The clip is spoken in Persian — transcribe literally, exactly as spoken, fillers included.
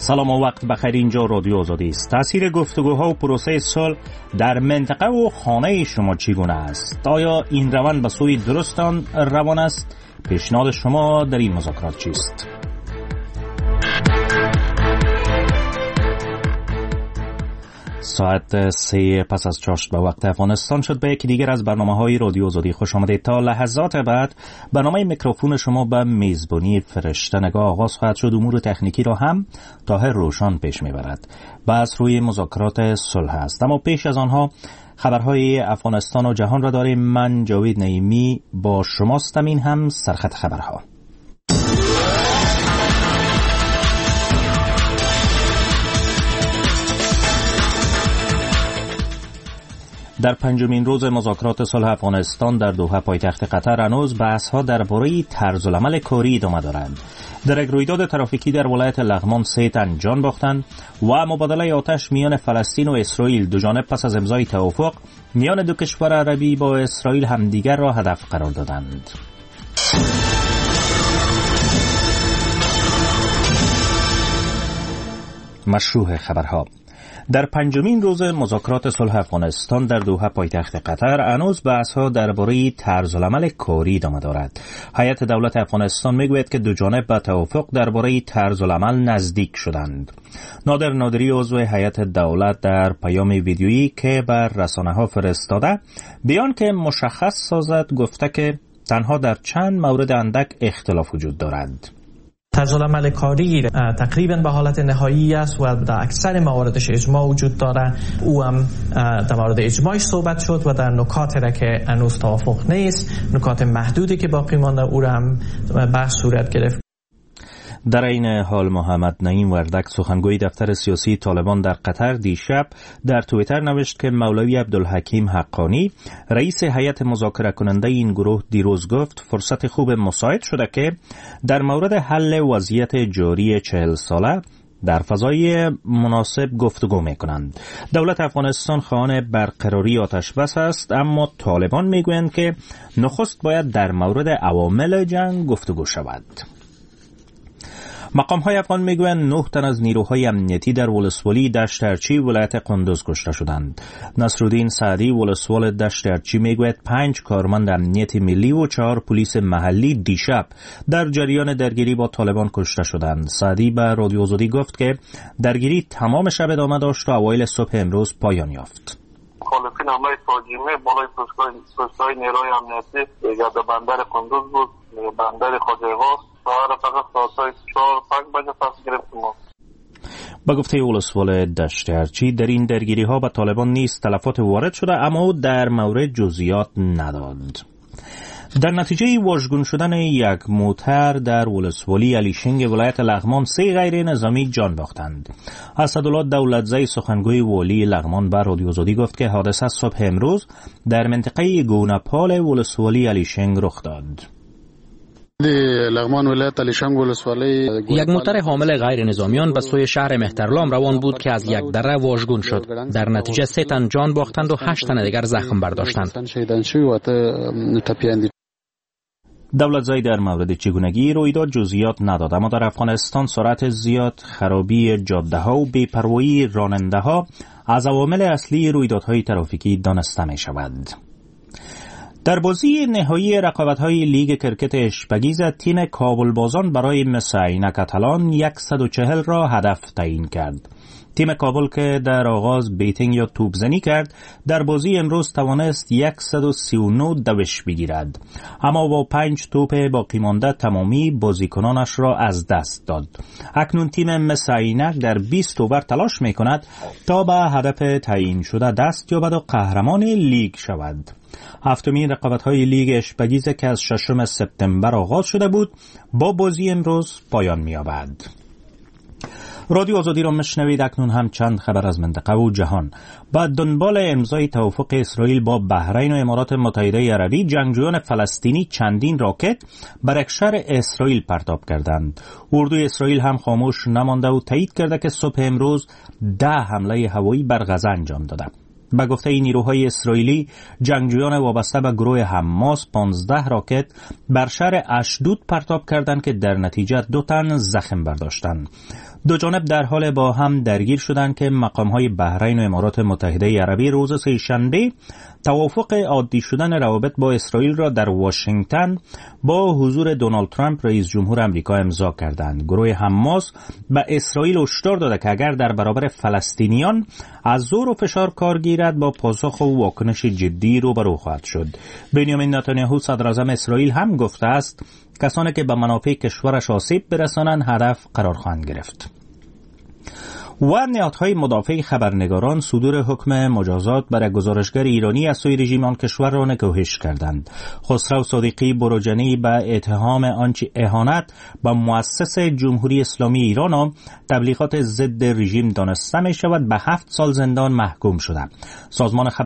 سلام و وقت بخیر. اینجا رادیو آزادی است. تاثیر گفتگوها و پروسه صلح در منطقه و خانه شما چگونه است؟ آیا این روند به سوی درست آن روان است؟ پیشنهاد شما در این مذاکرات چیست؟ ساعت سه پس از چاشت به وقت افغانستان شد. به یکی دیگر از برنامه‌های رادیو آزادی خوش آمدید. تا لحظات بعد برنامه میکروفون شما به میزبانی فرشته نگاه آغاز خواهد شد. امور تکنیکی را هم طاهر روشان پیش میبرد. بحث روی مذاکرات صلح است، اما پیش از آنها خبرهای افغانستان و جهان را داریم. من جاوید نعیمی با شماستم. این هم سرخط خبرها. در پنجمین روز مذاکرات صلح افغانستان در دوحه پایتخت قطر هنوز بحث‌ها درباره طرز العمل کاری ادامه دارند. در یک رویداد ترافیکی در ولایت لغمان سه تن جان باختند و مبادله آتش میان فلسطین و اسرائیل دو جانب پس از امضای توافق میان دو کشور عربی با اسرائیل همدیگر را هدف قرار دادند. مشروع خبرها. در پنجمین روز مذاکرات صلح افغانستان در دوحه پایتخت قطر هنوز بحث‌ها درباره طرز العمل کاری ادامه دارد. هیئت دولت افغانستان میگوید که دو جانب به توافق درباره طرز العمل نزدیک شدند. نادر نادری عضو هیئت دولت در پیام ویدیویی که بر رسانه‌ها فرستاده بیان که مشخص سازد گفته که تنها در چند مورد اندک اختلاف وجود دارد. طرز العمل کاری تقریبا به حالت نهایی است و در اکثر مواردش اجماع وجود داره. او هم در مورد اجماعش صحبت شد و در نکاتی را که هنوز توافق نیست، نکات محدودی که باقی مانده او را هم بحث صورت گرفت. در این حال محمد نعیم وردک سخنگوی دفتر سیاسی طالبان در قطر دیشب در توییتر نوشت که مولوی عبدالحکیم حقانی رئیس هیئت مذاکره کننده این گروه دیروز گفت فرصت خوب مساعد شده که در مورد حل وضعیت جاری چهل ساله در فضای مناسب گفتگو میکنند. دولت افغانستان خواهان برقراری آتش بس است، اما طالبان میگویند که نخست باید در مورد عوامل جنگ گفتگو شود. مقام‌های افغان میگویند نه تن از نیروهای امنیتی در ولسوالی دشت ارچی ولایت قندوز کشته شدند. نصرالدین سعدی ولسوال دشت ارچی میگوید پنج کارمند امنیت ملی و چهار پلیس محلی دیشب در جریان درگیری با طالبان کشته شدند. سعدی به رادیو آزادی گفت که درگیری تمام شب ادامه داشت و اوایل صبح امروز پایان یافت. مخالفین حمله فاجعه بالای پست‌های نیروی امنیتی در بندر قندوز بود، بندر خواجه‌ها ساعت فقط ساعت چهار پنج بجه پس گرفتیم. با گفته ولسوال دشت ارچی در این درگیری ها به طالبان نیز تلفات وارد شده، اما در مورد جزئیات نداد. در نتیجه واژگون شدن یک موتر در ولسوالی علیشنگ ولایت لغمان سه غیر نظامی جان باختند. اسدالله دولتزی سخنگوی والی لغمان به رادیو آزادی گفت که حادثه صبح امروز در منطقه گونپال ولسوالی علیشنگ رخ داد. لغمان ولایت علیشنگ ولسوالی یک موتر حامل غیر نظامیان به سوی شهر مهترلام روان بود که از یک دره واژگون شد. در نتیجه سه تن جان باختند و هشت تن دیگر زخم برداشتند. دولتزی در مورد چگونگی رویداد جزئیات نداد، اما در افغانستان سرعت زیاد، خرابی جاده‌ها و بی‌پروایی راننده‌ها از عوامل اصلی رویدادهای ترافیکی دانسته می‌شود. در بازی نهایی رقابت‌های لیگ کرکت اشپگیز تیم کابلبازان برای مس عینک اتلان صد و چهل را هدف تعیین کرد. تیم کابل که در آغاز بیتینگ یا توپزنی کرد در بازی امروز توانست صد و سی و نه دوش بگیرد، اما با پنج توپ باقی مانده تمامی بازیکنانش را از دست داد. اکنون تیم مس عینک در بیست اوور تلاش می‌کند تا به هدف تعیین شده دست یابد و قهرمان لیگ شود. هفتمین رقابت‌های لیگ اشپگیز که از ششم سپتامبر آغاز شده بود با بازی امروز پایان می‌یابد. رادیو آزادی را مشنوید. اکنون هم چند خبر از منطقه و جهان. با دنبال امضای توافق اسرائیل با بحرین و امارات متحده عربی، جنگجویان فلسطینی چندین راکت بر یک شهر اسرائیل پرتاب کردند. اردوی اسرائیل هم خاموش نمانده و تایید کرده که صبح امروز ده حمله هوایی بر غزه انجام داده. به گفته این نیروهای اسرائیلی، جنگجویان وابسته به گروه حماس پانزده راکت بر شهر اشدود پرتاب کردند که در نتیجه دو تن زخم برداشتند. دو جانب در حال با هم درگیر شدند که مقام‌های بحرین و امارات متحده عربی روز سه‌شنبه توافق عادی شدن روابط با اسرائیل را در واشنگتن با حضور دونالد ترامپ رئیس جمهور آمریکا امضا کردند. گروه حماس به اسرائیل هشدار داده که اگر در برابر فلسطینیان از زور و فشار کار گیرد با پاسخ و واکنش جدی روبرو خواهد شد. بنیامین نتانیاهو صدر اعظم اسرائیل هم گفته است کسانی که به منافع کشورش آسیب برسانند هدف قرار خواهند گرفت. و نهادهای مدافع خبرنگاران صدور حکم مجازات برای گزارشگر ایرانی از سوی رژیم آن کشور را نکوهش کردند. خسرو صادقی بروجنی به اتهام آنچه اهانت به مؤسس جمهوری اسلامی ایران و تبلیغات ضد رژیم دانسته می شود به هفت سال زندان محکوم شده. سازمان